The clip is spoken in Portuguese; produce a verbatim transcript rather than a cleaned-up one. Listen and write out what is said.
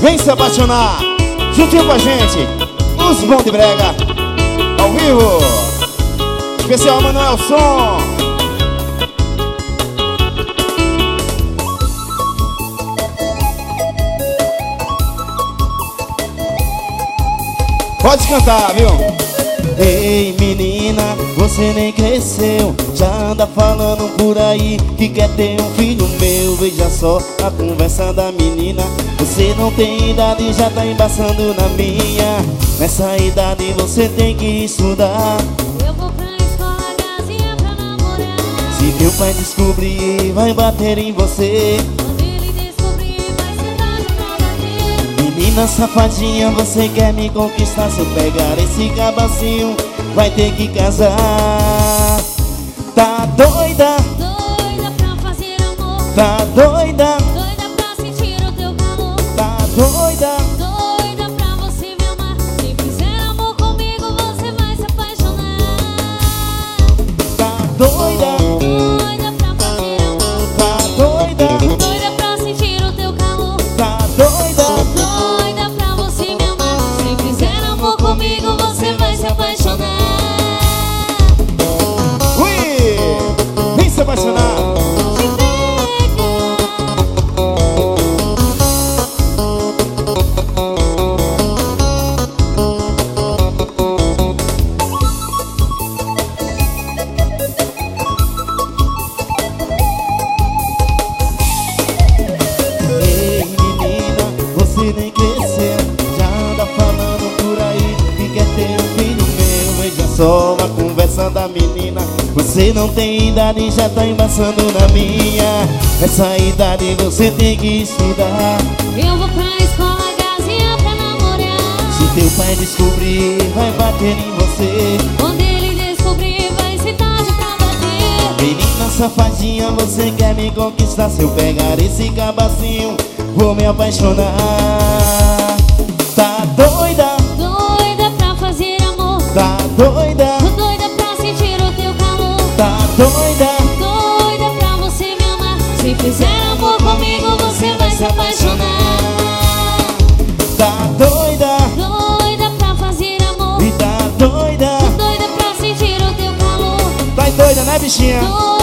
Vem se apaixonar, juntinho com a gente, os bons de brega, ao vivo. Especial Manuel Som. Pode cantar, viu? Ei menina, você nem cresceu, já anda falando por aí que quer ter um filho meu. Veja só a conversa da menina, você não tem idade e já tá embaçando na minha. Nessa idade você tem que estudar. Eu vou pra escola casinha pra namorar. Se teu pai descobrir, vai bater em você. Quando ele descobrir, vai ser tarde pra bater. Menina safadinha, você quer me conquistar. Se eu pegar esse cabacinho, vai ter que casar. Tá doida? Doida pra fazer amor. Tá doida? Doida pra sentir o teu calor. Tá doida? Doida pra você me amar. Se fizer amor comigo, você vai se apaixonar. Tá doida? Doida pra fazer amor. Tá doida? Doida pra sentir o teu calor. Tá doida? Doida pra você me amar. Se fizer amor comigo, você vai se apaixonar. Ui! Vem se apaixonar. Ei menina, você nem cresceu, já anda falando por aí que quer ter um filho meu. Veja só a conversa da menina, você não tem idade e já tá embaçando na minha. Nessa idade você tem que estudar. Eu vou pra escola casinha pra namorar. Se teu pai descobrir, vai bater em você. Quando ele descobrir, vai ser tarde pra bater. Menina safadinha, você quer me conquistar. Se eu pegar esse cabacinho, vou me apaixonar. Tá doida? Doida pra fazer amor. Tá doida? Tô doida pra sentir o teu calor. Tá doida? Doida pra você me amar. Se fizer amor comigo, você vai se apaixonar. Tá doida? Doida pra fazer amor. E tá doida? Tô doida pra sentir o teu calor. Tá doida, né, bichinha? Doida